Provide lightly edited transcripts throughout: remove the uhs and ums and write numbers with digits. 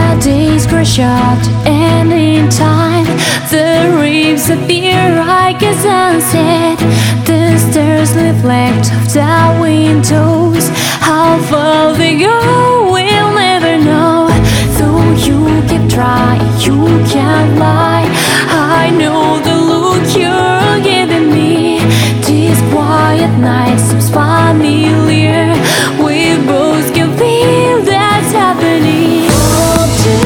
days grow short and in time the ribs appear like a sunset. The stars reflect off the windows. How far they go we'll never know. Though you keep trying, you can't lie. I know the look you're giving me. This quiet night seems familiar. We both can feel that's happening. Oh,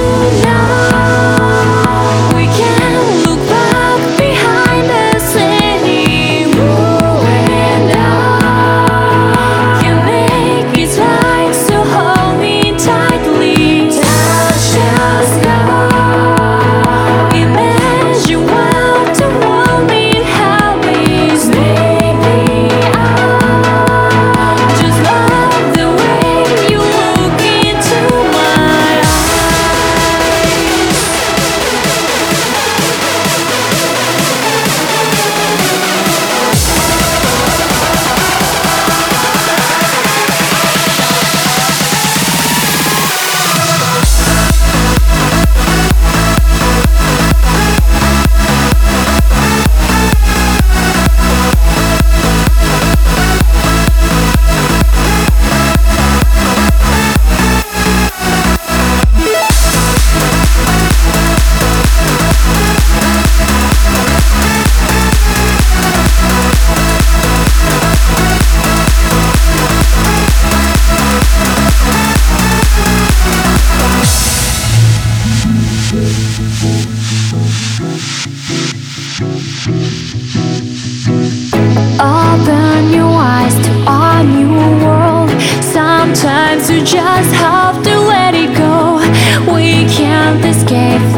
tonight we can't look back behind us anymore, and I can make it right. So hold me tightly, touch the sky. Imagine what the world may have is. Maybe I just love the way you look into my eyes. Open your eyes to a new world. Sometimes you just have to let it go. We can't escape